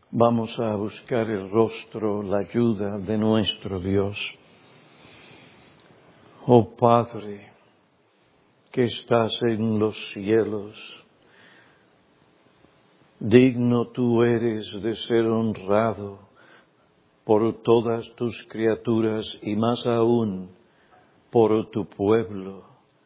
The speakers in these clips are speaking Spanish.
Vamos a buscar el rostro, la ayuda de nuestro Dios. Oh Padre, que estás en los cielos, digno tú eres de ser honrado por todas tus criaturas y más aún por tu pueblo,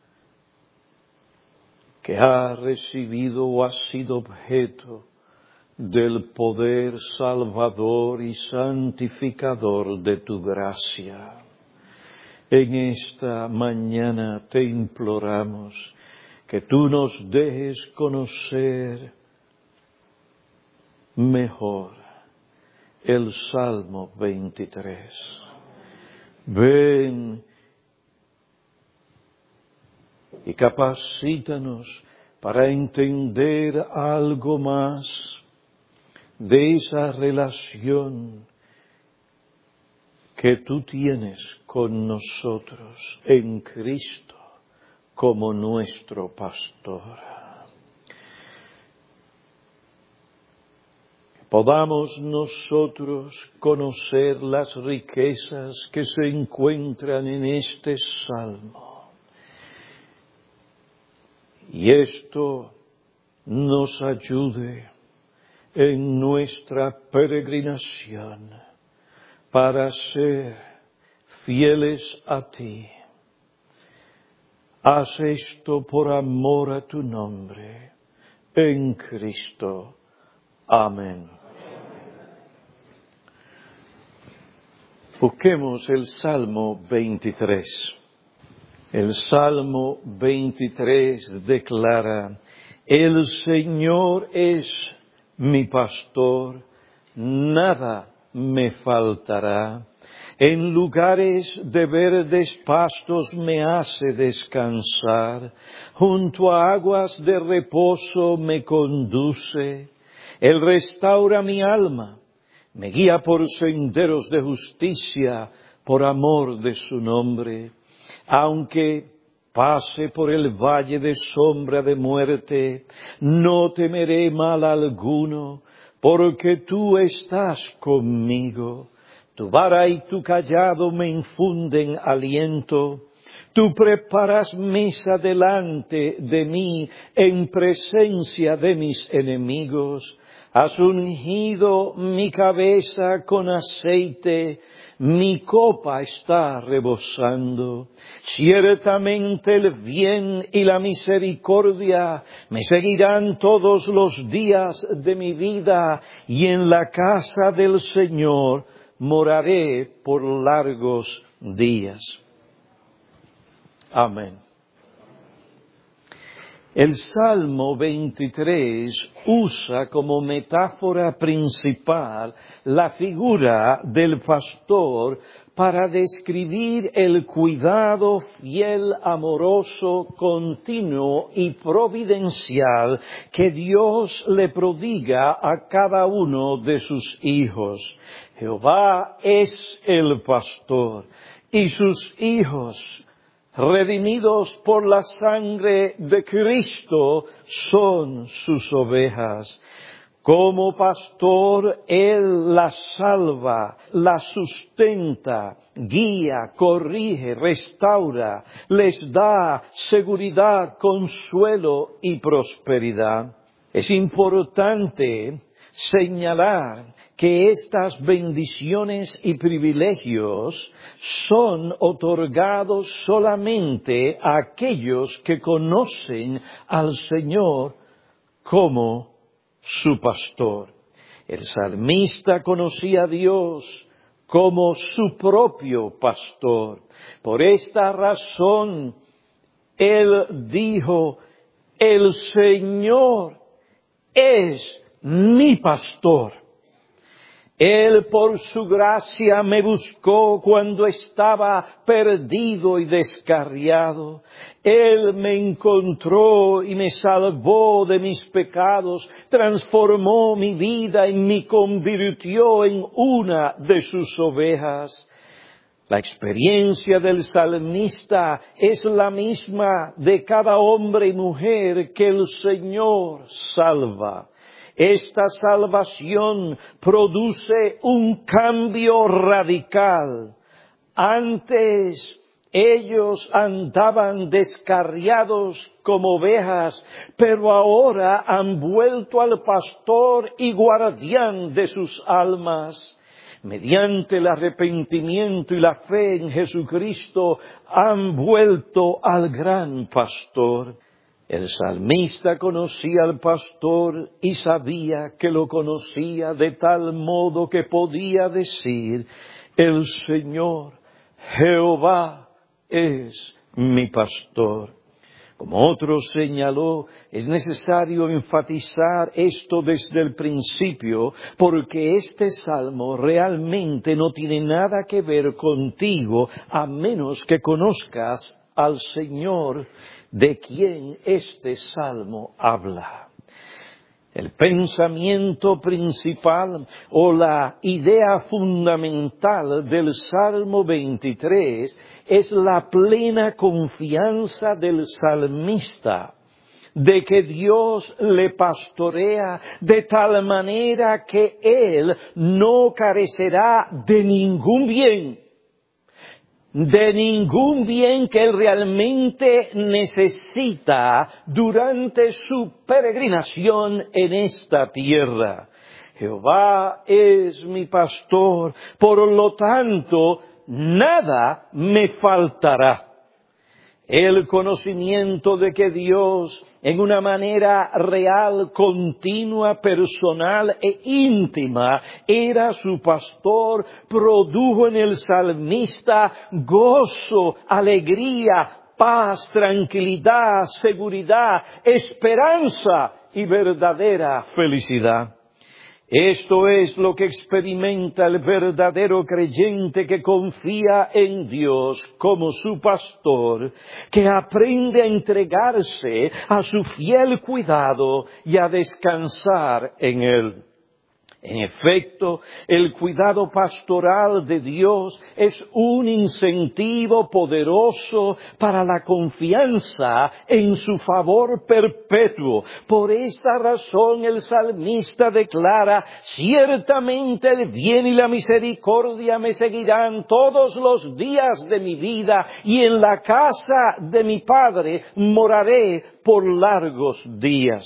que ha recibido o ha sido objeto del poder salvador y santificador de tu gracia. En esta mañana te imploramos que tú nos dejes conocer mejor el Salmo 23. Ven y capacítanos para entender algo más de esa relación que tú tienes con nosotros en Cristo como nuestro pastor. Que podamos nosotros conocer las riquezas que se encuentran en este salmo. Y esto nos ayude en nuestra peregrinación para ser fieles a ti. Haz esto por amor a tu nombre, en Cristo. Amén. Busquemos el Salmo 23. El Salmo 23 declara: el Señor es mi pastor, nada me faltará. En lugares de verdes pastos me hace descansar. Junto a aguas de reposo me conduce. Él restaura mi alma. Me guía por senderos de justicia por amor de su nombre. Aunque pase por el valle de sombra de muerte, no temeré mal alguno, porque tú estás conmigo. Tu vara y tu cayado me infunden aliento. Tú preparas mesa delante de mí en presencia de mis enemigos. Has ungido mi cabeza con aceite, mi copa está rebosando. Ciertamente el bien y la misericordia me seguirán todos los días de mi vida, y en la casa del Señor moraré por largos días. Amén. El Salmo 23 usa como metáfora principal la figura del pastor para describir el cuidado fiel, amoroso, continuo y providencial que Dios le prodiga a cada uno de sus hijos. Jehová es el pastor y sus hijos, redimidos por la sangre de Cristo, son sus ovejas. Como pastor, Él las salva, las sustenta, guía, corrige, restaura, les da seguridad, consuelo y prosperidad. Es importante señalar que estas bendiciones y privilegios son otorgados solamente a aquellos que conocen al Señor como su pastor. El salmista conocía a Dios como su propio pastor. Por esta razón, él dijo: el Señor es mi pastor. Él por su gracia me buscó cuando estaba perdido y descarriado. Él me encontró y me salvó de mis pecados, transformó mi vida y me convirtió en una de sus ovejas. La experiencia del salmista es la misma de cada hombre y mujer que el Señor salva. Esta salvación produce un cambio radical. Antes ellos andaban descarriados como ovejas, pero ahora han vuelto al pastor y guardián de sus almas. Mediante el arrepentimiento y la fe en Jesucristo han vuelto al gran pastor. El salmista conocía al pastor y sabía que lo conocía de tal modo que podía decir: el Señor, Jehová, es mi pastor. Como otro señaló, es necesario enfatizar esto desde el principio, porque este salmo realmente no tiene nada que ver contigo, a menos que conozcas al Señor de quien este salmo habla. El pensamiento principal o la idea fundamental del Salmo 23 es la plena confianza del salmista de que Dios le pastorea de tal manera que él no carecerá de ningún bien que él realmente necesita durante su peregrinación en esta tierra. Jehová es mi pastor, por lo tanto, nada me faltará. El conocimiento de que Dios, en una manera real, continua, personal e íntima, era su pastor, produjo en el salmista gozo, alegría, paz, tranquilidad, seguridad, esperanza y verdadera felicidad. Esto es lo que experimenta el verdadero creyente que confía en Dios como su pastor, que aprende a entregarse a su fiel cuidado y a descansar en Él. En efecto, el cuidado pastoral de Dios es un incentivo poderoso para la confianza en su favor perpetuo. Por esta razón el salmista declara: ciertamente el bien y la misericordia me seguirán todos los días de mi vida, y en la casa de mi Padre moraré por largos días.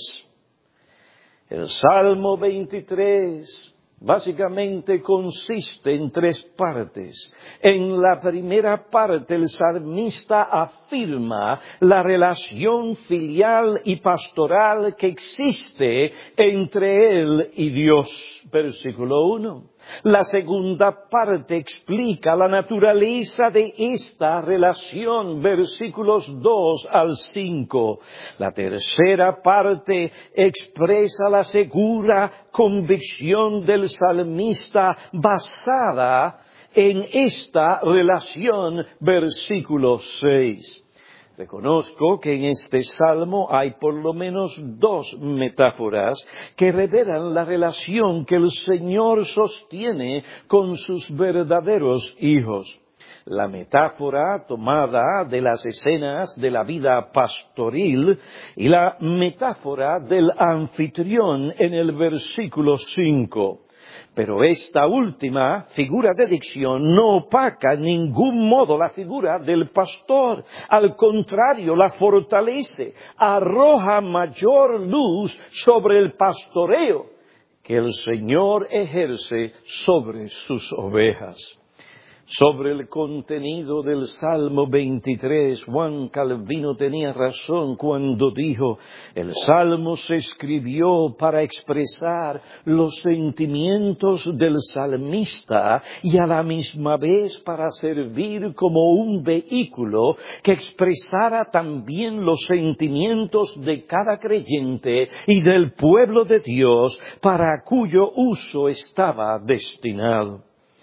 El Salmo 23 básicamente consiste en tres partes. En la primera parte, el salmista afirma la relación filial y pastoral que existe entre él y Dios. Versículo 1. La segunda parte explica la naturaleza de esta relación, versículos 2 al 5. La tercera parte expresa la segura convicción del salmista basada en esta relación, versículo 6. Reconozco que en este salmo hay por lo menos dos metáforas que revelan la relación que el Señor sostiene con sus verdaderos hijos. La metáfora tomada de las escenas de la vida pastoril y la metáfora del anfitrión en el versículo 5. Pero esta última figura de dicción no opaca en ningún modo la figura del pastor. Al contrario, la fortalece, arroja mayor luz sobre el pastoreo que el Señor ejerce sobre sus ovejas. Sobre el contenido del Salmo 23, Juan Calvino tenía razón cuando dijo: el Salmo se escribió para expresar los sentimientos del salmista y a la misma vez para servir como un vehículo que expresara también los sentimientos de cada creyente y del pueblo de Dios para cuyo uso estaba destinado.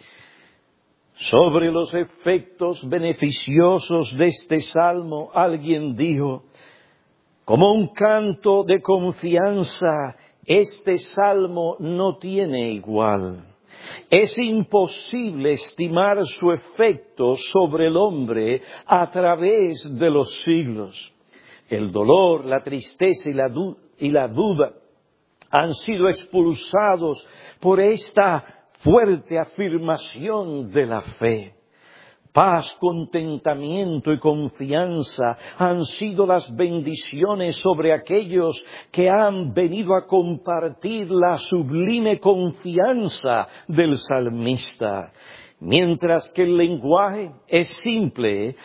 Sobre los efectos beneficiosos de este salmo, alguien dijo: como un canto de confianza, este salmo no tiene igual. Es imposible estimar su efecto sobre el hombre a través de los siglos. El dolor, la tristeza y la duda han sido expulsados por esta fuerte afirmación de la fe. Paz, contentamiento y confianza han sido las bendiciones sobre aquellos que han venido a compartir la sublime confianza del salmista. Mientras que el lenguaje es simple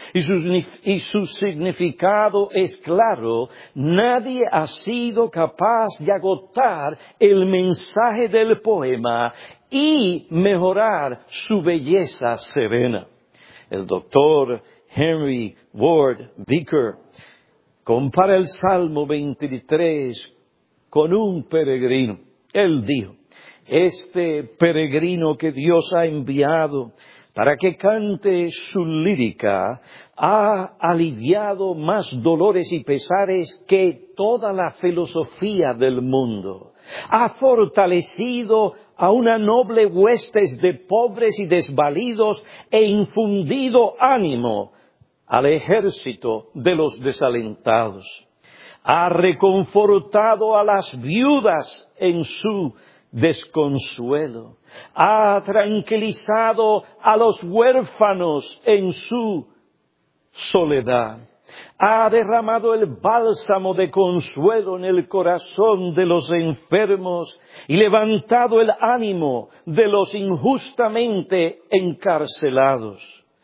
y su significado es claro, nadie ha sido capaz de agotar el mensaje del poema y mejorar su belleza serena. El doctor Henry Ward Beecher compara el Salmo 23 con un peregrino. Él dijo: este peregrino que Dios ha enviado para que cante su lírica ha aliviado más dolores y pesares que toda la filosofía del mundo. Ha fortalecido a una noble huestes de pobres y desvalidos e infundido ánimo al ejército de los desalentados. Ha reconfortado a las viudas en su desconsuelo. Ha tranquilizado a los huérfanos en su soledad. Ha derramado el bálsamo de consuelo en el corazón de los enfermos y levantado el ánimo de los injustamente encarcelados.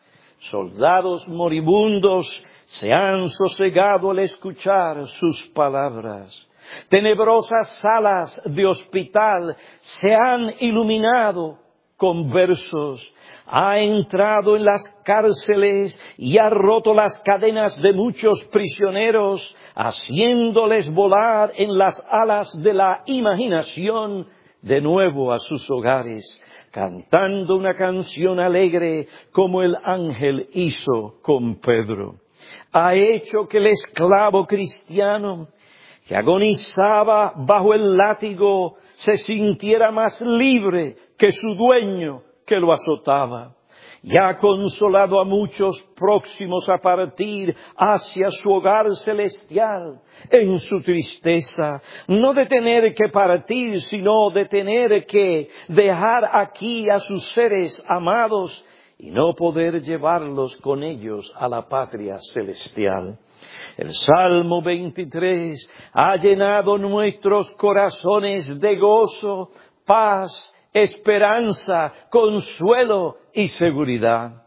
Soldados moribundos se han sosegado al escuchar sus palabras. Tenebrosas salas de hospital se han iluminado con versos. Ha entrado en las cárceles y ha roto las cadenas de muchos prisioneros, haciéndoles volar en las alas de la imaginación de nuevo a sus hogares, cantando una canción alegre como el ángel hizo con Pedro. Ha hecho que el esclavo cristiano que agonizaba bajo el látigo se sintiera más libre que su dueño que lo azotaba. Y ha consolado a muchos próximos a partir hacia su hogar celestial en su tristeza, no de tener que partir, sino de tener que dejar aquí a sus seres amados y no poder llevarlos con ellos a la patria celestial. El Salmo 23 ha llenado nuestros corazones de gozo, paz, esperanza, consuelo y seguridad.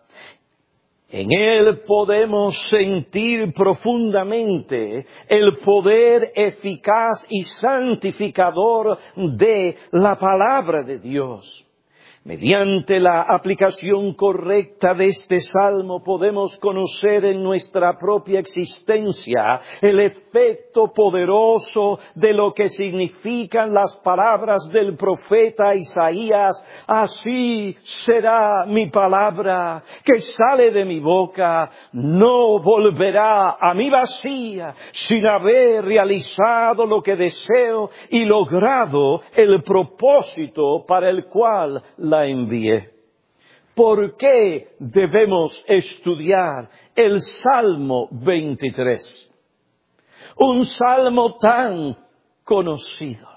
En él podemos sentir profundamente el poder eficaz y santificador de la palabra de Dios. Mediante la aplicación correcta de este salmo podemos conocer en nuestra propia existencia el efecto poderoso de lo que significan las palabras del profeta Isaías. Así será mi palabra que sale de mi boca, no volverá a mí vacía, sin haber realizado lo que deseo y logrado el propósito para el cual la envié. ¿Por qué debemos estudiar el Salmo 23? Un salmo tan conocido.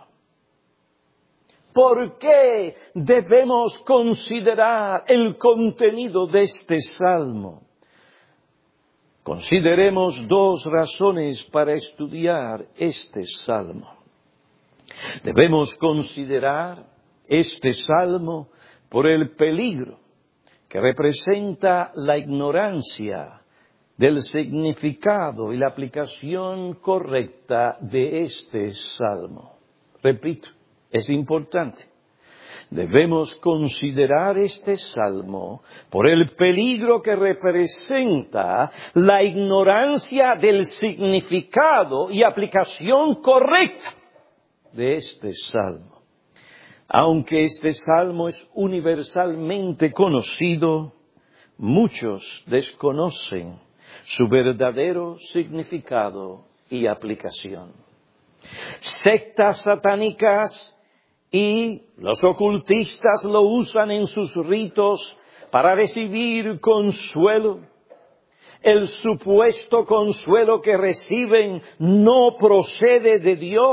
¿Por qué debemos considerar el contenido de este salmo? Consideremos dos razones para estudiar este salmo. Debemos considerar este salmo por el peligro que representa la ignorancia del significado y la aplicación correcta de este salmo. Repito, es importante. Debemos considerar este salmo por el peligro que representa la ignorancia del significado y aplicación correcta de este salmo. Aunque este salmo es universalmente conocido, muchos desconocen su verdadero significado y aplicación. Sectas satánicas y los ocultistas lo usan en sus ritos para recibir consuelo. El supuesto consuelo que reciben no procede de Dios,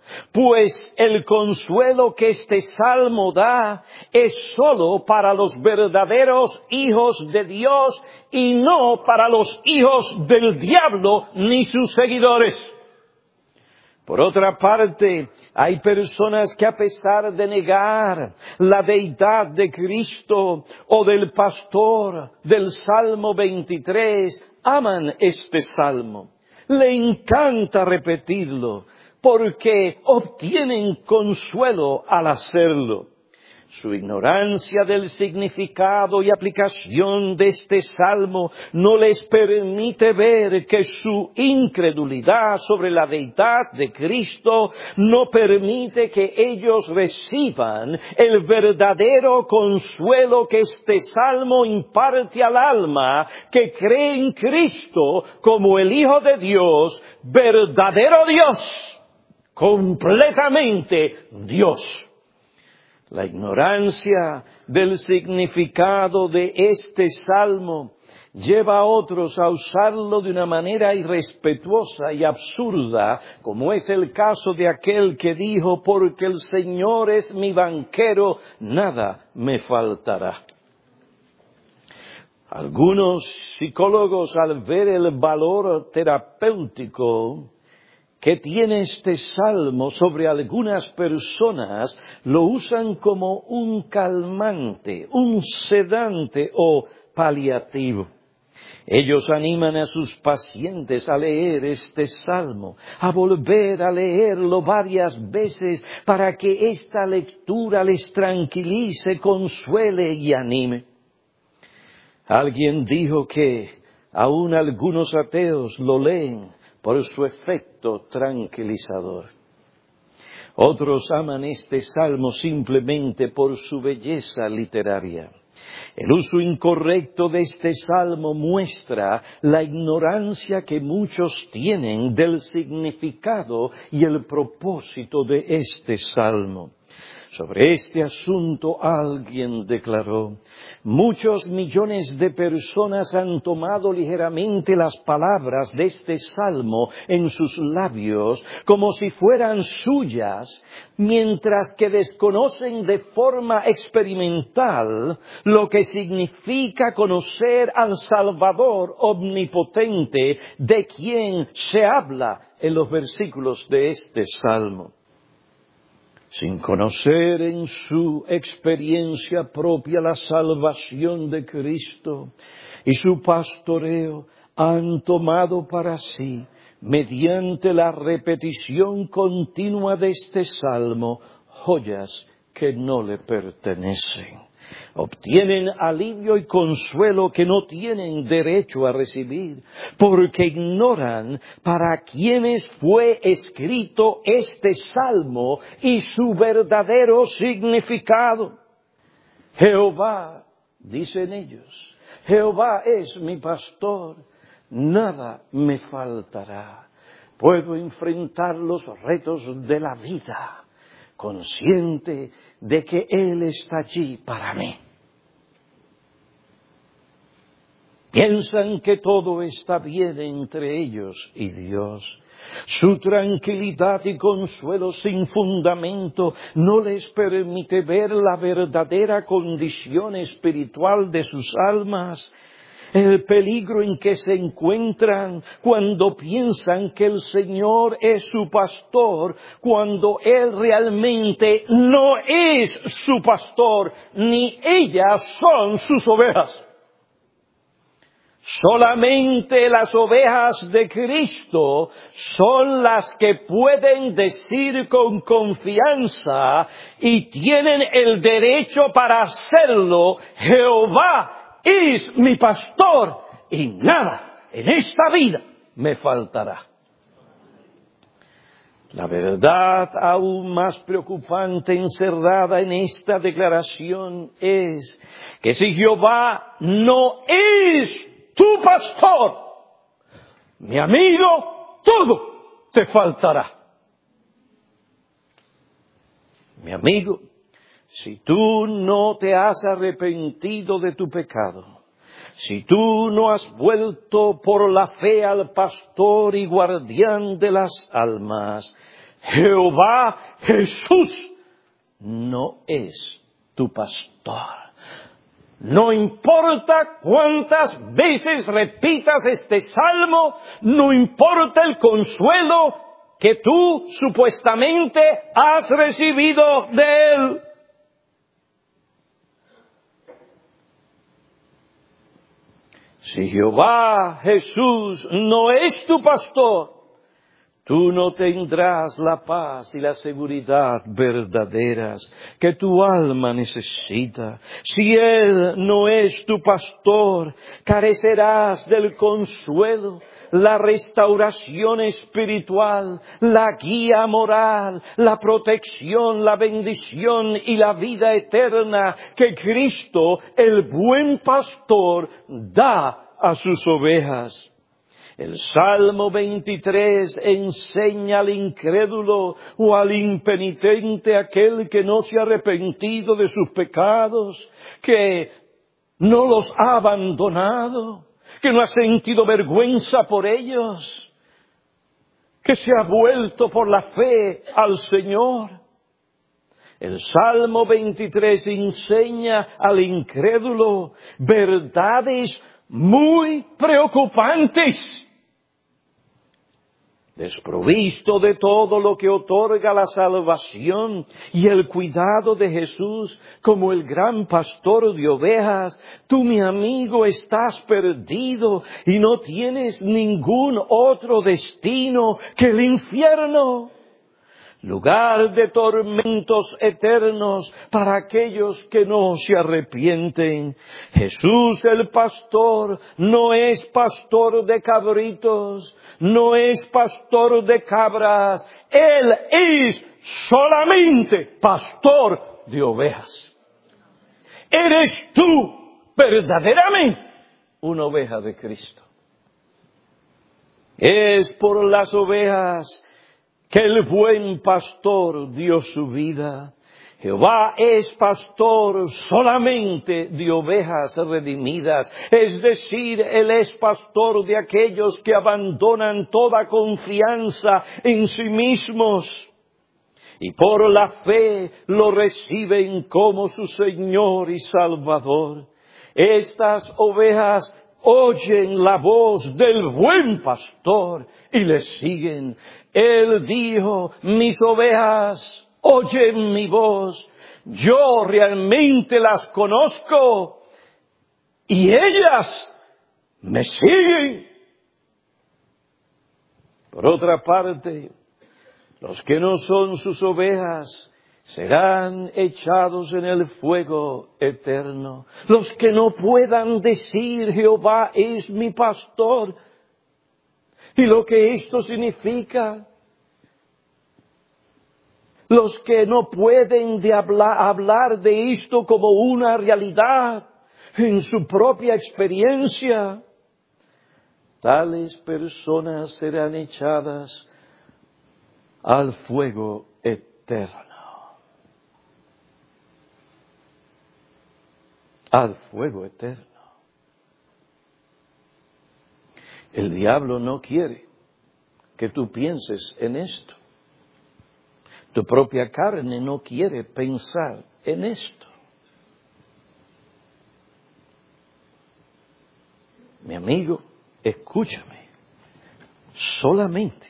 pues el consuelo que este salmo da es solo para los verdaderos hijos de Dios y no para los hijos del diablo ni sus seguidores. Por otra parte, hay personas que a pesar de negar la deidad de Cristo o del pastor del Salmo 23, aman este salmo. Le encanta repetirlo porque obtienen consuelo al hacerlo. Su ignorancia del significado y aplicación de este salmo no les permite ver que su incredulidad sobre la deidad de Cristo no permite que ellos reciban el verdadero consuelo que este salmo imparte al alma que cree en Cristo como el Hijo de Dios, verdadero Dios, completamente Dios. La ignorancia del significado de este salmo lleva a otros a usarlo de una manera irrespetuosa y absurda, como es el caso de aquel que dijo, porque el Señor es mi banquero, nada me faltará. Algunos psicólogos, al ver el valor terapéutico que tiene este salmo sobre algunas personas, lo usan como un calmante, un sedante o paliativo. Ellos animan a sus pacientes a leer este salmo, a volver a leerlo varias veces para que esta lectura les tranquilice, consuele y anime. Alguien dijo que aún algunos ateos lo leen por su efecto tranquilizador. Otros aman este salmo simplemente por su belleza literaria. El uso incorrecto de este salmo muestra la ignorancia que muchos tienen del significado y el propósito de este salmo. Sobre este asunto alguien declaró: muchos millones de personas han tomado ligeramente las palabras de este salmo en sus labios como si fueran suyas, mientras que desconocen de forma experimental lo que significa conocer al Salvador omnipotente de quien se habla en los versículos de este salmo. Sin conocer en su experiencia propia la salvación de Cristo y su pastoreo, han tomado para sí, mediante la repetición continua de este salmo, joyas que no le pertenecen. Obtienen alivio y consuelo que no tienen derecho a recibir, porque ignoran para quiénes fue escrito este salmo y su verdadero significado. Jehová, dicen ellos, Jehová es mi pastor, nada me faltará. Puedo enfrentar los retos de la vida, consciente de que Él está allí para mí. Piensan que todo está bien entre ellos y Dios. Su tranquilidad y consuelo sin fundamento no les permite ver la verdadera condición espiritual de sus almas, el peligro en que se encuentran cuando piensan que el Señor es su pastor, cuando Él realmente no es su pastor, ni ellas son sus ovejas. Solamente las ovejas de Cristo son las que pueden decir con confianza y tienen el derecho para hacerlo: Jehová es mi pastor y nada en esta vida me faltará. La verdad aún más preocupante encerrada en esta declaración es que si Jehová no es tu pastor, mi amigo, todo te faltará. Mi amigo, si tú no te has arrepentido de tu pecado, si tú no has vuelto por la fe al pastor y guardián de las almas, Jehová Jesús no es tu pastor. No importa cuántas veces repitas este salmo, no importa el consuelo que tú supuestamente has recibido de Él. Si Jehová Jesús no es tu pastor, tú no tendrás la paz y la seguridad verdaderas que tu alma necesita. Si Él no es tu pastor, carecerás del consuelo, la restauración espiritual, la guía moral, la protección, la bendición y la vida eterna que Cristo, el buen pastor, da a sus ovejas. El Salmo 23 enseña al incrédulo o al impenitente, aquel que no se ha arrepentido de sus pecados, que no los ha abandonado, que no ha sentido vergüenza por ellos, que se ha vuelto por la fe al Señor. El Salmo 23 enseña al incrédulo verdades muy preocupantes. Desprovisto de todo lo que otorga la salvación y el cuidado de Jesús como el gran pastor de ovejas, tú, mi amigo, estás perdido y no tienes ningún otro destino que el infierno. Lugar de tormentos eternos para aquellos que no se arrepienten. Jesús el pastor no es pastor de cabritos, no es pastor de cabras. Él es solamente pastor de ovejas. ¿Eres tú verdaderamente una oveja de Cristo? Es por las ovejas que el buen pastor dio su vida. Jehová es pastor solamente de ovejas redimidas, es decir, Él es pastor de aquellos que abandonan toda confianza en sí mismos y por la fe lo reciben como su Señor y Salvador. Estas ovejas oyen la voz del buen pastor y le siguen. Él dijo, mis ovejas oyen mi voz, yo realmente las conozco y ellas me siguen. Por otra parte, los que no son sus ovejas serán echados en el fuego eterno. Los que no puedan decir, Jehová es mi pastor. Y lo que esto significa, los que no pueden hablar de esto como una realidad en su propia experiencia, tales personas serán echadas al fuego eterno. Al fuego eterno. El diablo no quiere que tú pienses en esto. Tu propia carne no quiere pensar en esto. Mi amigo, escúchame. Solamente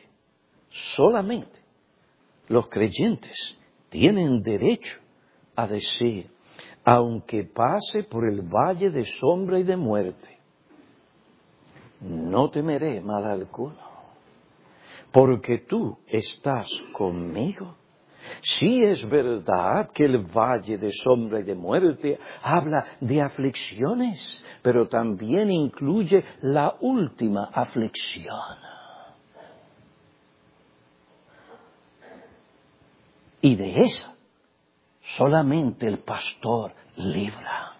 los creyentes tienen derecho a decir, aunque pase por el valle de sombra y de muerte, no temeré mal alguno, porque tú estás conmigo. Sí es verdad que el valle de sombra y de muerte habla de aflicciones, pero también incluye la última aflicción. Y de esa solamente el pastor libra.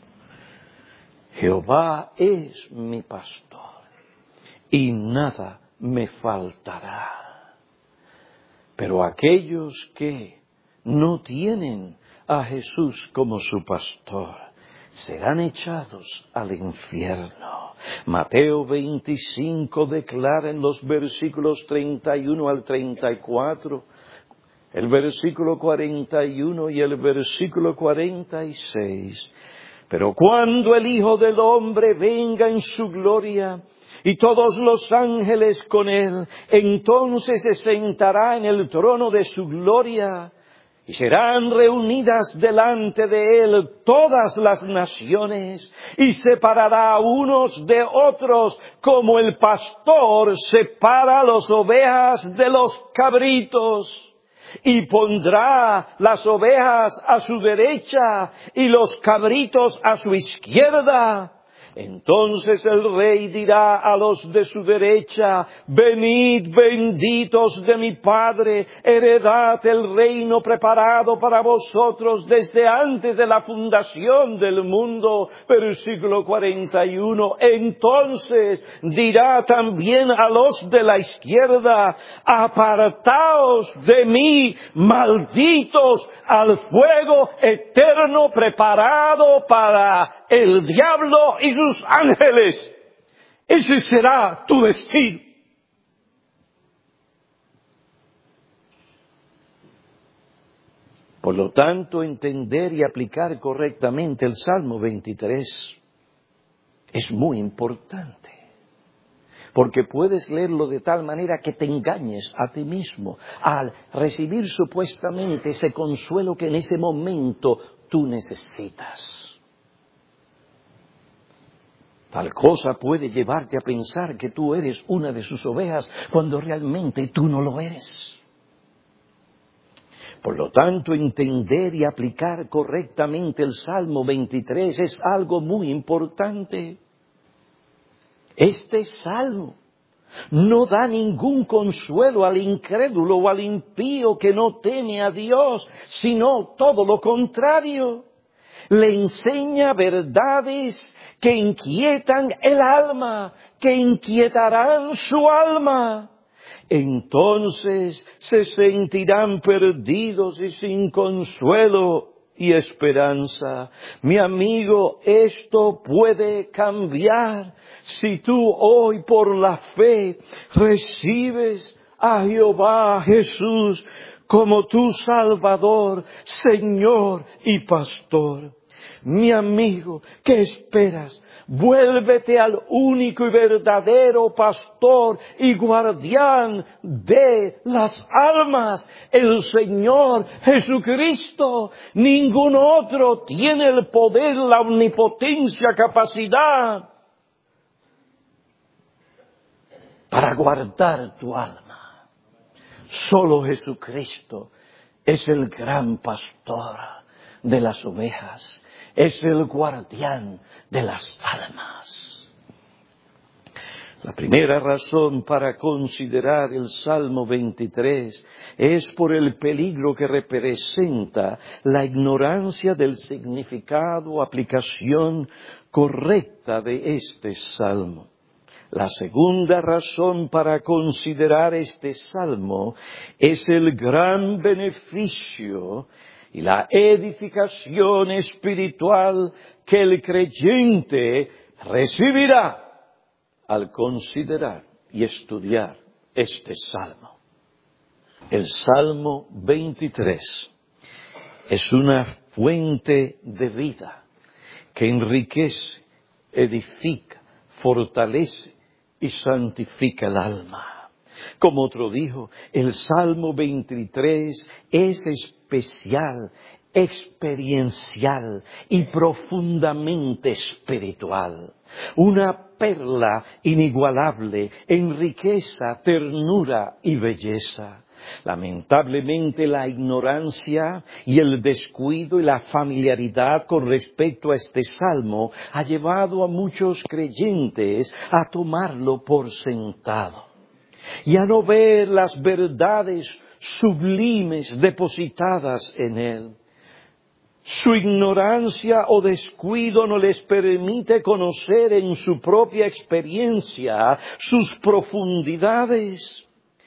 Jehová es mi pastor y nada me faltará. Pero aquellos que no tienen a Jesús como su pastor serán echados al infierno. Mateo 25 declara en los versículos 31 al 34, el versículo 41 y el versículo 46. Pero cuando el Hijo del Hombre venga en su gloria y todos los ángeles con él, entonces se sentará en el trono de su gloria y serán reunidas delante de él todas las naciones y separará a unos de otros como el pastor separa las ovejas de los cabritos. Y pondrá las ovejas a su derecha y los cabritos a su izquierda. Entonces el rey dirá a los de su derecha: venid benditos de mi Padre, heredad el reino preparado para vosotros desde antes de la fundación del mundo. Versículo 41. Entonces dirá también a los de la izquierda: apartaos de mí, malditos, al fuego eterno preparado para el diablo y sus ángeles. Ese será tu destino. Por lo tanto, entender y aplicar correctamente el Salmo 23 es muy importante. Porque puedes leerlo de tal manera que te engañes a ti mismo al recibir supuestamente ese consuelo que en ese momento tú necesitas. Tal cosa puede llevarte a pensar que tú eres una de sus ovejas cuando realmente tú no lo eres. Por lo tanto, entender y aplicar correctamente el Salmo 23 es algo muy importante. Este salmo no da ningún consuelo al incrédulo o al impío que no teme a Dios, sino todo lo contrario. Le enseña verdades que inquietan el alma, que inquietarán su alma. Entonces se sentirán perdidos y sin consuelo y esperanza. Mi amigo, esto puede cambiar si tú hoy por la fe recibes a Jehová Jesús como tu Salvador, Señor y Pastor. Mi amigo, ¿qué esperas? Vuélvete al único y verdadero pastor y guardián de las almas, el Señor Jesucristo. Ningún otro tiene el poder, la omnipotencia, capacidad para guardar tu alma. Solo Jesucristo es el gran pastor de las ovejas. Es el guardián de las almas. La primera razón para considerar el Salmo 23 es por el peligro que representa la ignorancia del significado, aplicación correcta de este Salmo. La segunda razón para considerar este Salmo es el gran beneficio y la edificación espiritual que el creyente recibirá al considerar y estudiar este Salmo. El Salmo 23 es una fuente de vida que enriquece, edifica, fortalece y santifica el alma. Como otro dijo, el Salmo 23 es especial, experiencial y profundamente espiritual. Una perla inigualable en riqueza, ternura y belleza. Lamentablemente la ignorancia y el descuido y la familiaridad con respecto a este salmo ha llevado a muchos creyentes a tomarlo por sentado y a no ver las verdades sublimes depositadas en él. Su ignorancia o descuido no les permite conocer en su propia experiencia sus profundidades.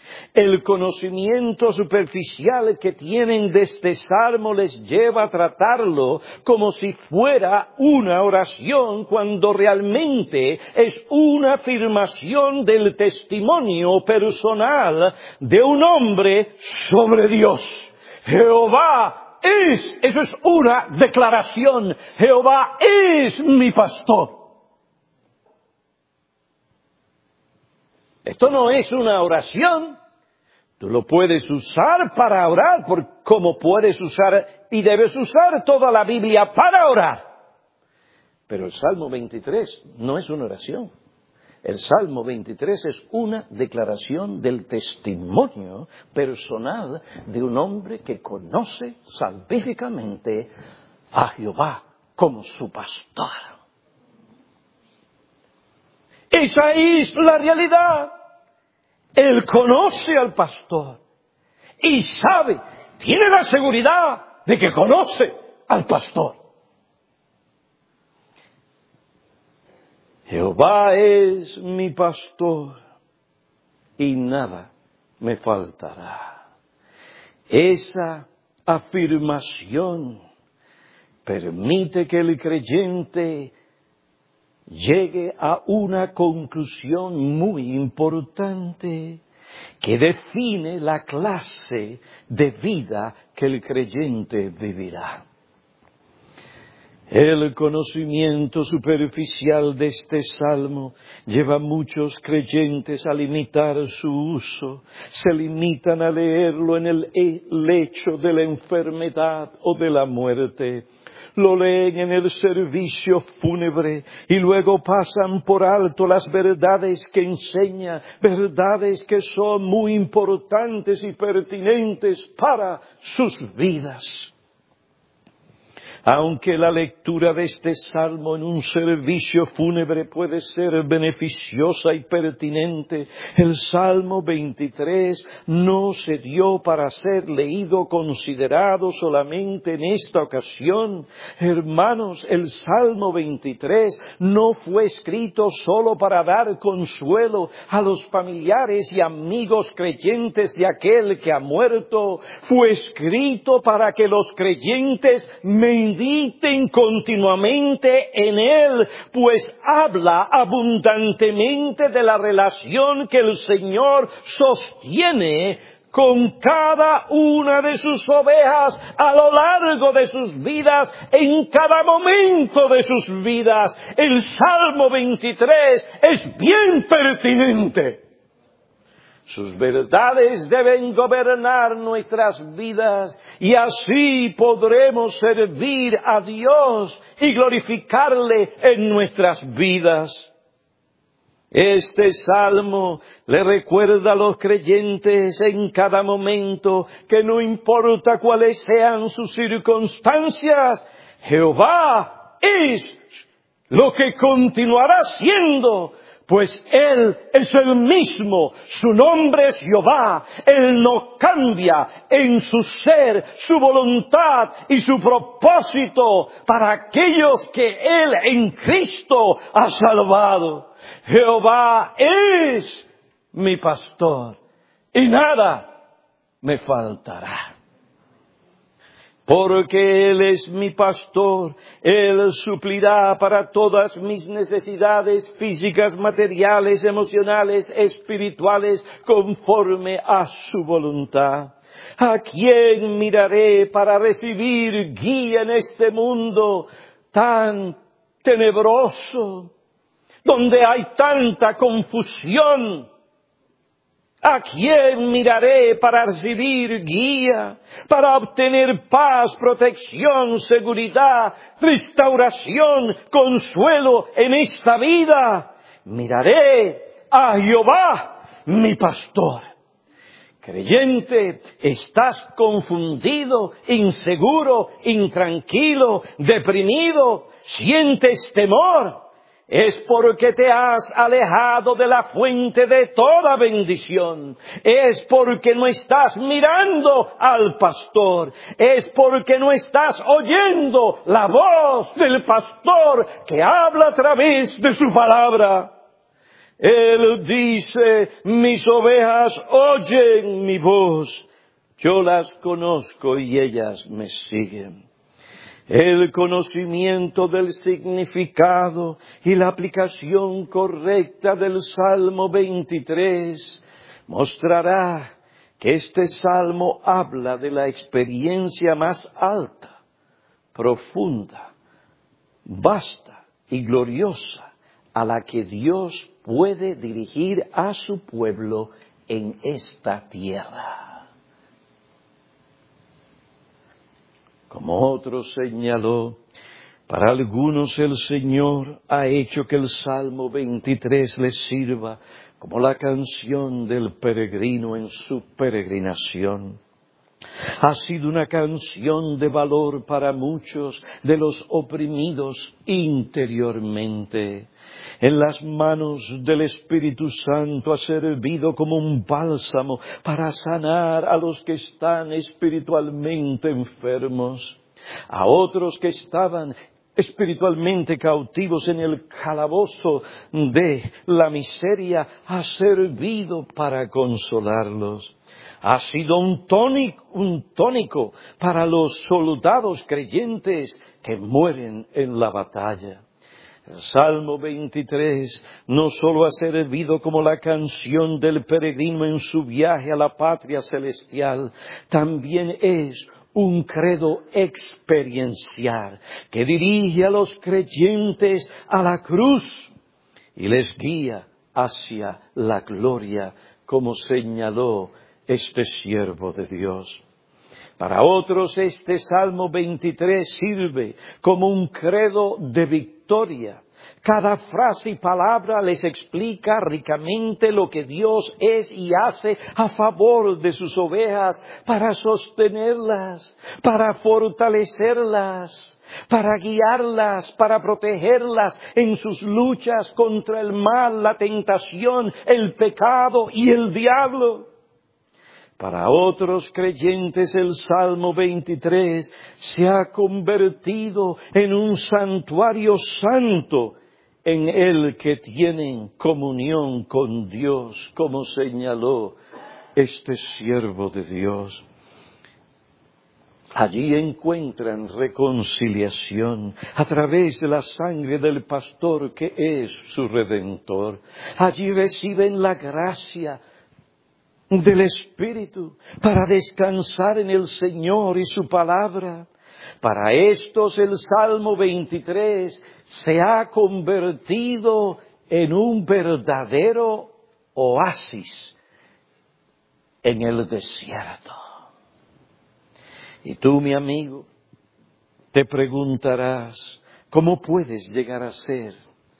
El conocimiento superficial que tienen de este salmo les lleva a tratarlo como si fuera una oración, cuando realmente es una afirmación del testimonio personal de un hombre sobre Dios. Jehová eso es una declaración. Jehová es mi pastor. Esto no es una oración. Tú lo puedes usar para orar, como puedes usar y debes usar toda la Biblia para orar. Pero el Salmo 23 no es una oración. El Salmo 23 es una declaración del testimonio personal de un hombre que conoce salvíficamente a Jehová como su pastor. Esa es la realidad. Él conoce al pastor y sabe, tiene la seguridad de que conoce al pastor. Jehová es mi pastor y nada me faltará. Esa afirmación permite que el creyente llegue a una conclusión muy importante que define la clase de vida que el creyente vivirá. El conocimiento superficial de este salmo lleva a muchos creyentes a limitar su uso. Se limitan a leerlo en el lecho de la enfermedad o de la muerte. Lo leen en el servicio fúnebre y luego pasan por alto las verdades que enseña, verdades que son muy importantes y pertinentes para sus vidas. Aunque la lectura de este salmo en un servicio fúnebre puede ser beneficiosa y pertinente, el Salmo 23 no se dio para ser leído, considerado solamente en esta ocasión. Hermanos, el Salmo 23 no fue escrito solo para dar consuelo a los familiares y amigos creyentes de aquel que ha muerto. Fue escrito para que los creyentes mediten continuamente en él, pues habla abundantemente de la relación que el Señor sostiene con cada una de sus ovejas a lo largo de sus vidas, en cada momento de sus vidas. El Salmo 23 es bien pertinente. Sus verdades deben gobernar nuestras vidas y así podremos servir a Dios y glorificarle en nuestras vidas. Este salmo le recuerda a los creyentes en cada momento que no importa cuáles sean sus circunstancias, Jehová es lo que continuará siendo. Pues Él es el mismo, su nombre es Jehová, Él no cambia en su ser, su voluntad y su propósito para aquellos que Él en Cristo ha salvado. Jehová es mi pastor y nada me faltará. Porque Él es mi pastor, Él suplirá para todas mis necesidades físicas, materiales, emocionales, espirituales, conforme a su voluntad. ¿A quién miraré para recibir guía en este mundo tan tenebroso, donde hay tanta confusión? ¿A quién miraré para recibir guía, para obtener paz, protección, seguridad, restauración, consuelo en esta vida? Miraré a Jehová, mi pastor. Creyente, estás confundido, inseguro, intranquilo, deprimido, sientes temor. Es porque te has alejado de la fuente de toda bendición. Es porque no estás mirando al pastor. Es porque no estás oyendo la voz del pastor que habla a través de su palabra. Él dice, mis ovejas oyen mi voz, yo las conozco y ellas me siguen. El conocimiento del significado y la aplicación correcta del Salmo 23 mostrará que este salmo habla de la experiencia más alta, profunda, vasta y gloriosa a la que Dios puede dirigir a su pueblo en esta tierra. Como otro señaló, para algunos el Señor ha hecho que el Salmo 23 les sirva como la canción del peregrino en su peregrinación. Ha sido una canción de valor para muchos de los oprimidos interiormente. En las manos del Espíritu Santo ha servido como un bálsamo para sanar a los que están espiritualmente enfermos. A otros que estaban espiritualmente cautivos en el calabozo de la miseria ha servido para consolarlos. Ha sido un tónico para los soldados creyentes que mueren en la batalla. El Salmo 23 no solo ha servido como la canción del peregrino en su viaje a la patria celestial, también es un credo experiencial que dirige a los creyentes a la cruz y les guía hacia la gloria, como señaló este siervo de Dios. Para otros este Salmo 23 sirve como un credo de victoria. Cada frase y palabra les explica ricamente lo que Dios es y hace a favor de sus ovejas para sostenerlas, para fortalecerlas, para guiarlas, para protegerlas en sus luchas contra el mal, la tentación, el pecado y el diablo. Para otros creyentes el Salmo 23 se ha convertido en un santuario santo en el que tienen comunión con Dios, como señaló este siervo de Dios. Allí encuentran reconciliación a través de la sangre del pastor que es su redentor. Allí reciben la gracia del Espíritu para descansar en el Señor y su palabra. Para estos el Salmo 23 se ha convertido en un verdadero oasis en el desierto. Y tú, mi amigo, te preguntarás, ¿cómo puedes llegar a ser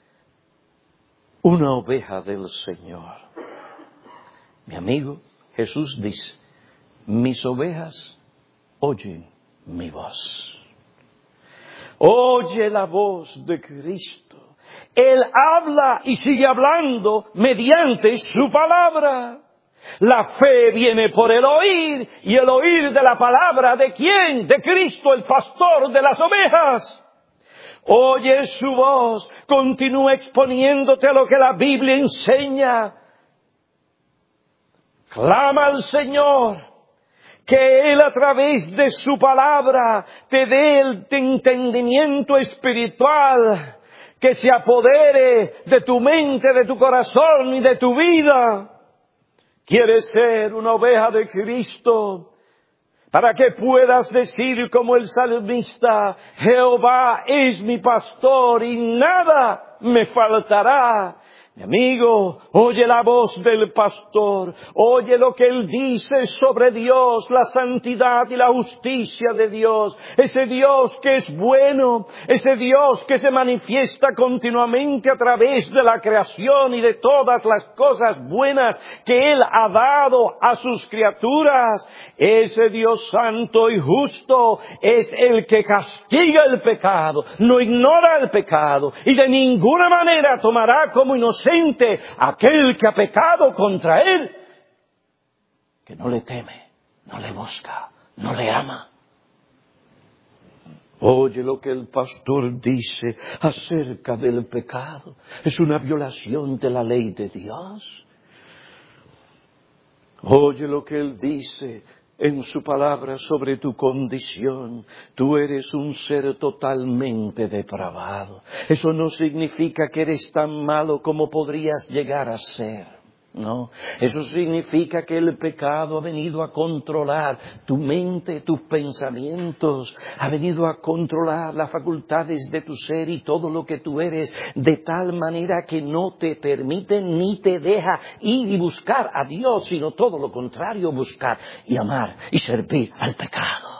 una oveja del Señor? Mi amigo, Jesús dice, mis ovejas oyen mi voz. Oye la voz de Cristo. Él habla y sigue hablando mediante su palabra. La fe viene por el oír y el oír de la palabra ¿de quién? De Cristo, el pastor de las ovejas. Oye su voz, continúa exponiéndote a lo que la Biblia enseña. Clama al Señor, que Él a través de su palabra te dé el entendimiento espiritual, que se apodere de tu mente, de tu corazón y de tu vida. ¿Quieres ser una oveja de Cristo? Para que puedas decir como el salmista, Jehová es mi pastor y nada me faltará. Mi amigo, oye la voz del pastor, oye lo que él dice sobre Dios, la santidad y la justicia de Dios, ese Dios que es bueno, ese Dios que se manifiesta continuamente a través de la creación y de todas las cosas buenas que Él ha dado a sus criaturas. Ese Dios santo y justo es el que castiga el pecado, no ignora el pecado y de ninguna manera tomará como inocente aquel que ha pecado contra Él, que no le teme, no le busca, no le ama. Oye lo que el pastor dice acerca del pecado. Es una violación de la ley de Dios. Oye lo que Él dice en su palabra sobre tu condición. Tú eres un ser totalmente depravado. Eso no significa que eres tan malo como podrías llegar a ser. No, eso significa que el pecado ha venido a controlar tu mente, tus pensamientos, ha venido a controlar las facultades de tu ser y todo lo que tú eres, de tal manera que no te permite ni te deja ir y buscar a Dios, sino todo lo contrario, buscar y amar y servir al pecado.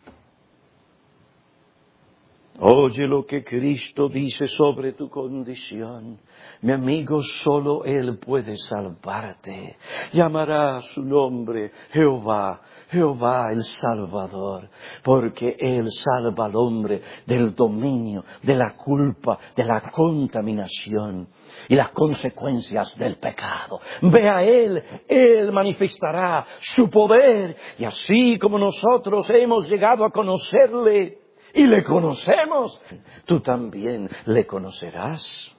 Oye lo que Cristo dice sobre tu condición. Mi amigo, solo Él puede salvarte. Llamará su nombre Jehová, Jehová el Salvador, porque Él salva al hombre del dominio, de la culpa, de la contaminación y las consecuencias del pecado. Ve a Él, Él manifestará su poder, y así como nosotros hemos llegado a conocerle, y le conocemos, tú también le conocerás.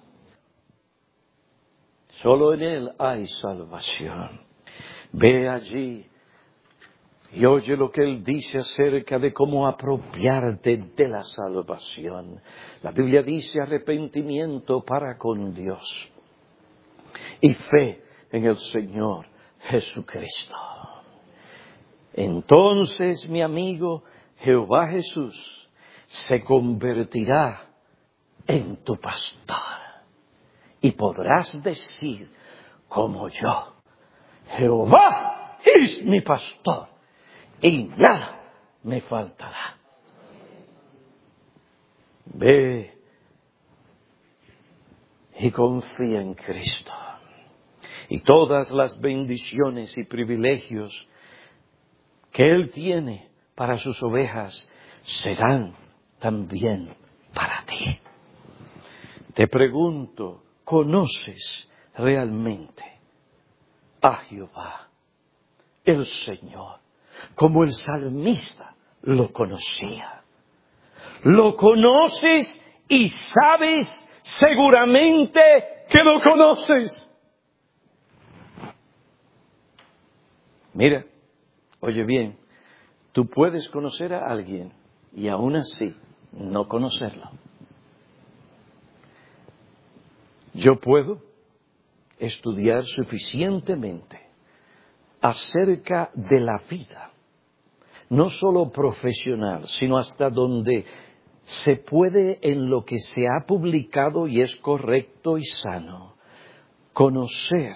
Solo en Él hay salvación. Ve allí y oye lo que Él dice acerca de cómo apropiarte de la salvación. La Biblia dice arrepentimiento para con Dios y fe en el Señor Jesucristo. Entonces, mi amigo, Jehová Jesús se convertirá en tu pastor. Y podrás decir, como yo, Jehová es mi pastor y nada me faltará. Ve y confía en Cristo. Y todas las bendiciones y privilegios que Él tiene para sus ovejas serán también para ti. Te pregunto, ¿conoces realmente a Jehová, el Señor, como el salmista lo conocía? ¿Lo conoces y sabes seguramente que lo conoces? Mira, oye bien, tú puedes conocer a alguien y aún así no conocerlo. Yo puedo estudiar suficientemente acerca de la vida, no solo profesional, sino hasta donde se puede, en lo que se ha publicado y es correcto y sano, conocer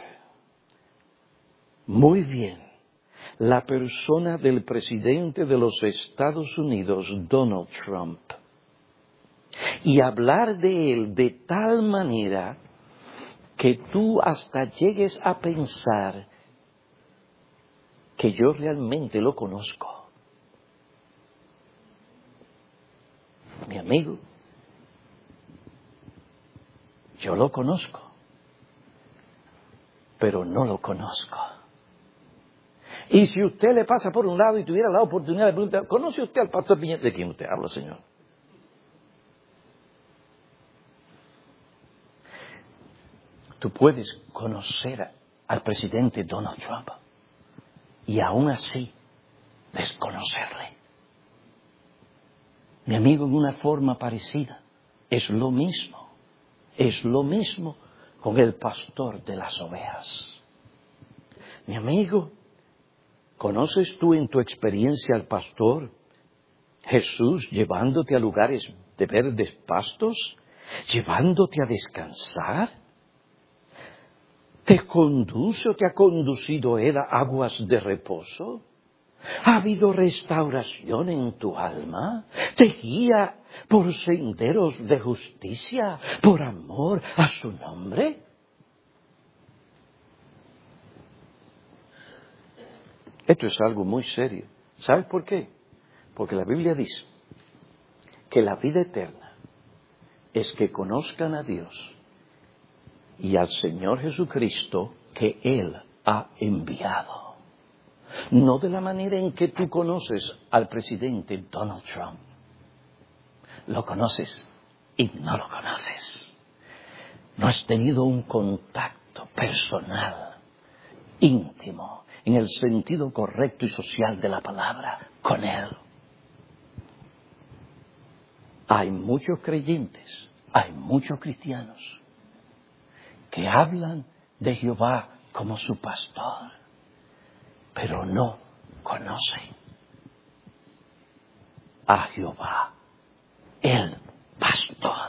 muy bien la persona del presidente de los Estados Unidos, Donald Trump, y hablar de él de tal manera que tú hasta llegues a pensar que yo realmente lo conozco. Mi amigo, yo lo conozco, pero no lo conozco. Y si usted le pasa por un lado y tuviera la oportunidad de preguntar, ¿conoce usted al pastor Piñera? ¿De quién usted habla, señor? Tú puedes conocer al presidente Donald Trump y aún así desconocerle. Mi amigo, en una forma parecida, es lo mismo con el pastor de las ovejas. Mi amigo, ¿conoces tú en tu experiencia al pastor Jesús llevándote a lugares de verdes pastos? ¿Llevándote a descansar? ¿Te conduce o te ha conducido Él a aguas de reposo? ¿Ha habido restauración en tu alma? ¿Te guía por senderos de justicia, por amor a su nombre? Esto es algo muy serio. ¿Sabes por qué? Porque la Biblia dice que la vida eterna es que conozcan a Dios y al Señor Jesucristo que Él ha enviado. No de la manera en que tú conoces al presidente Donald Trump. Lo conoces y no lo conoces. No has tenido un contacto personal, íntimo, en el sentido correcto y social de la palabra, con Él. Hay muchos creyentes, hay muchos cristianos que hablan de Jehová como su pastor, pero no conocen a Jehová, el pastor.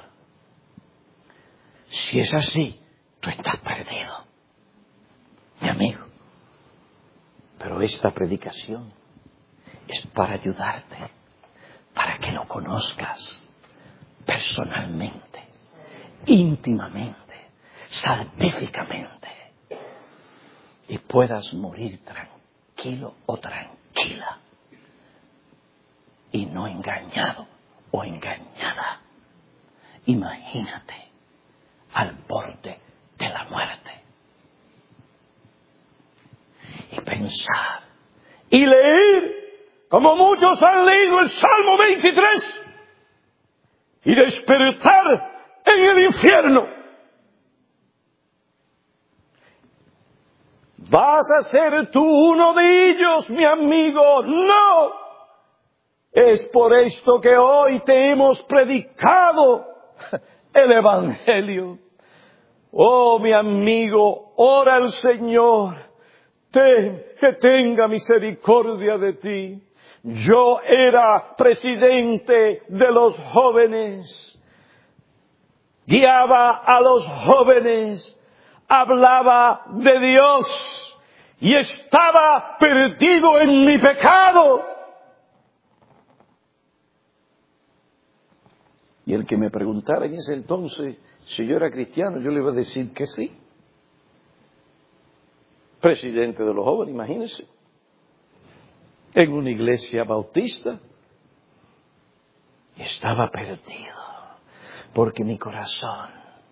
Si es así, tú estás perdido, mi amigo. Pero esta predicación es para ayudarte, para que lo conozcas personalmente, íntimamente, salvíficamente, y puedas morir tranquilo o tranquila, y no engañado o engañada. Imagínate al borde de la muerte. Y pensar y leer, como muchos han leído el Salmo 23, y despertar en el infierno. ¿Vas a ser tú uno de ellos, mi amigo? No. Es por esto que hoy te hemos predicado el Evangelio. Oh, mi amigo, ora al Señor, que tenga misericordia de ti. Yo era presidente de los jóvenes, guiaba a los jóvenes, hablaba de Dios y estaba perdido en mi pecado. Y el que me preguntara en ese entonces si yo era cristiano, yo le iba a decir que sí. Presidente de los jóvenes, imagínense, en una iglesia bautista. Estaba perdido, porque mi corazón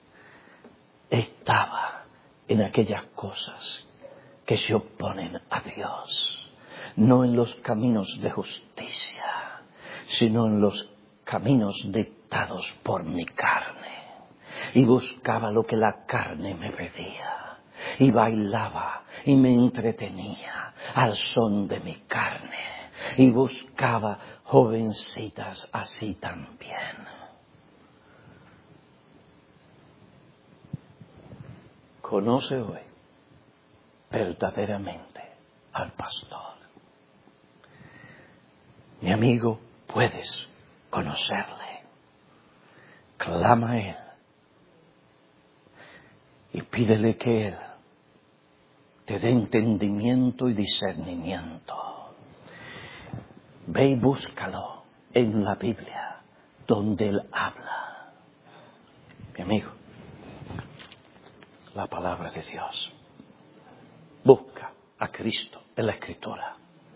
estaba en aquellas cosas que se oponen a Dios, no en los caminos de justicia, sino en los caminos dictados por mi carne. Y buscaba lo que la carne me pedía, y bailaba y me entretenía al son de mi carne, y buscaba jovencitas así también. Conoce hoy verdaderamente al pastor. Mi amigo, puedes conocerle. Clama a Él y pídele que Él te dé entendimiento y discernimiento. Ve y búscalo en la Biblia, donde Él habla. Mi amigo, la palabra de Dios. Busca a Cristo en la Escritura.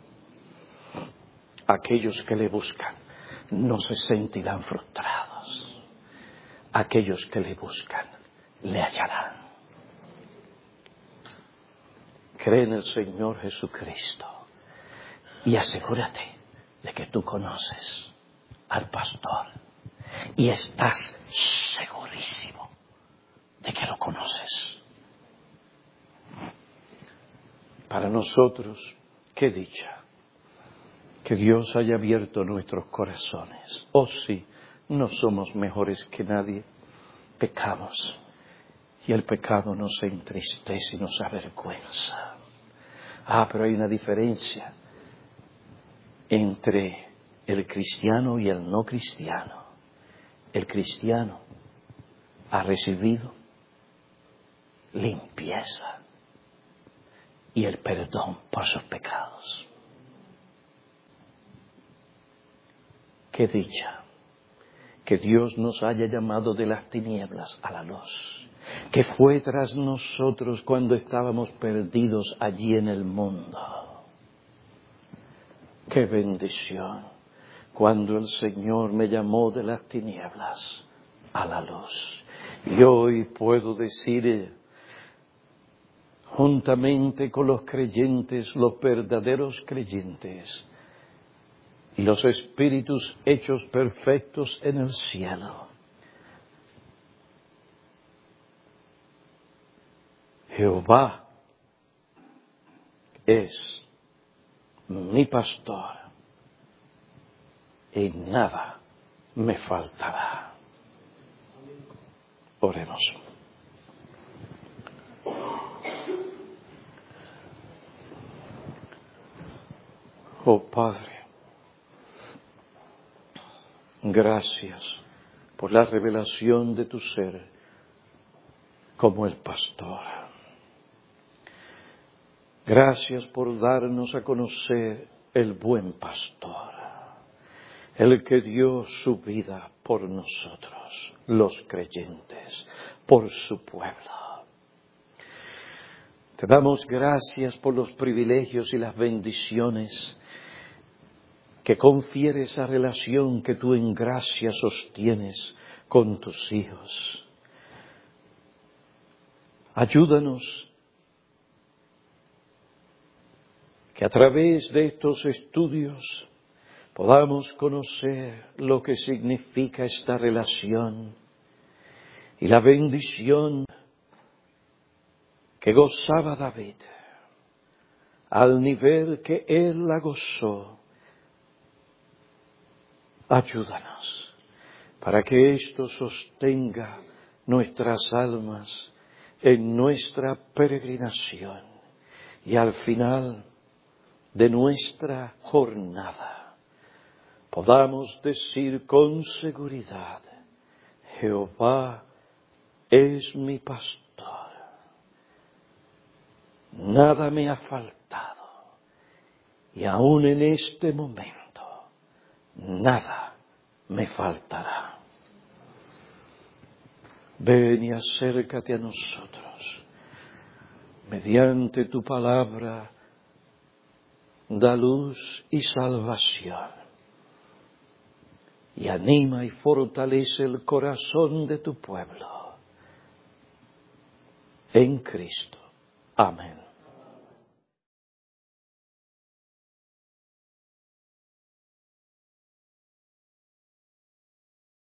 Aquellos que le buscan no se sentirán frustrados. Aquellos que le buscan le hallarán. Cree en el Señor Jesucristo y asegúrate de que tú conoces al pastor y estás segurísimo de que lo conoces. Para nosotros, qué dicha que Dios haya abierto nuestros corazones. Oh sí, no somos mejores que nadie, pecamos y el pecado nos entristece y nos avergüenza. Pero hay una diferencia entre el cristiano y el no cristiano. El cristiano ha recibido limpieza y el perdón por sus pecados. Qué dicha que Dios nos haya llamado de las tinieblas a la luz, que fue tras nosotros cuando estábamos perdidos allí en el mundo. Qué bendición cuando el Señor me llamó de las tinieblas a la luz. Y hoy puedo decir, juntamente con los creyentes, los verdaderos creyentes, y los espíritus hechos perfectos en el cielo. Jehová es mi pastor y nada me faltará. Oremos. Oh Padre, gracias por la revelación de tu ser como el pastor. Gracias por darnos a conocer el buen pastor, el que dio su vida por nosotros, los creyentes, por su pueblo. Te damos gracias por los privilegios y las bendiciones que confiere esa relación que tú en gracia sostienes con tus hijos. Ayúdanos que a través de estos estudios podamos conocer lo que significa esta relación y la bendición que gozaba David al nivel que él la gozó. Ayúdanos para que esto sostenga nuestras almas en nuestra peregrinación y al final de nuestra jornada podamos decir con seguridad: Jehová es mi pastor, nada me ha faltado y aún en este momento nada me faltará. Ven y acércate a nosotros mediante tu palabra. Da luz y salvación y anima y fortalece el corazón de tu pueblo. En Cristo. Amén.